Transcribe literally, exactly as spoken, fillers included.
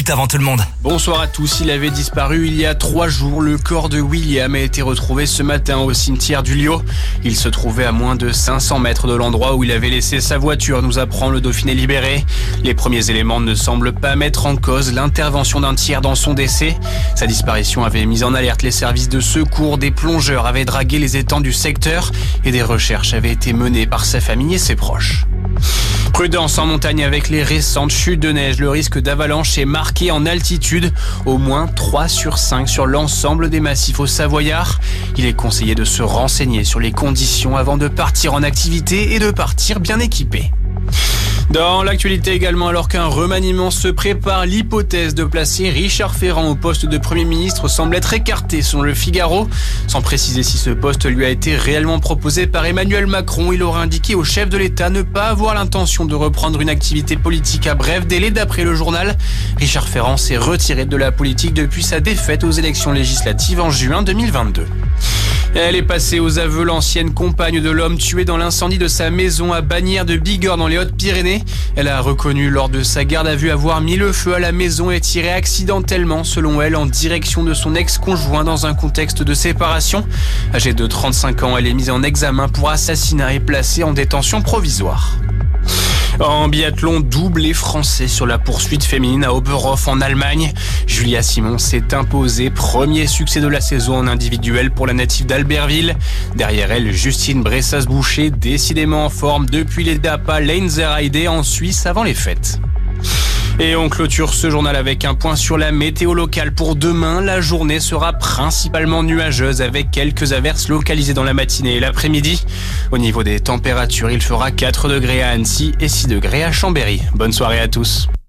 minutes avant tout le monde. Bonsoir à tous, il avait disparu il y a trois jours. Le corps de William a été retrouvé ce matin au cimetière du Liot. Il se trouvait à moins de cinq cents mètres de l'endroit où il avait laissé sa voiture, nous apprend le Dauphiné Libéré. Les premiers éléments ne semblent pas mettre en cause l'intervention d'un tiers dans son décès. Sa disparition avait mis en alerte les services de secours, des plongeurs avaient dragué les étangs du secteur et des recherches avaient été menées par sa famille et ses proches. Prudence en montagne avec les récentes chutes de neige. Le risque d'avalanche est marqué en altitude. Au moins trois sur cinq sur l'ensemble des massifs au Savoyard. Il est conseillé de se renseigner sur les conditions avant de partir en activité et de partir bien équipé. Dans l'actualité également, alors qu'un remaniement se prépare, l'hypothèse de placer Richard Ferrand au poste de Premier ministre semble être écartée selon le Figaro. Sans préciser si ce poste lui a été réellement proposé par Emmanuel Macron, il aura indiqué au chef de l'État ne pas avoir l'intention de reprendre une activité politique à bref délai. D'après le journal, Richard Ferrand s'est retiré de la politique depuis sa défaite aux élections législatives en juin deux mille vingt-deux. Elle est passée aux aveux, l'ancienne compagne de l'homme tué dans l'incendie de sa maison à Bagnères de Bigorre dans les Hautes-Pyrénées. Elle a reconnu lors de sa garde à vue avoir mis le feu à la maison et tiré accidentellement, selon elle, en direction de son ex-conjoint dans un contexte de séparation. Âgée de trente-cinq ans, elle est mise en examen pour assassinat et placée en détention provisoire. En biathlon, doublé français sur la poursuite féminine à Oberhof en Allemagne. Julia Simon s'est imposée, premier succès de la saison en individuel pour la native d'Albertville. Derrière elle, Justine Bressas-Boucher, décidément en forme depuis les D A P A Leinzerheide en Suisse avant les fêtes. Et on clôture ce journal avec un point sur la météo locale. Pour demain, la journée sera principalement nuageuse avec quelques averses localisées dans la matinée et l'après-midi. Au niveau des températures, il fera quatre degrés à Annecy et six degrés à Chambéry. Bonne soirée à tous.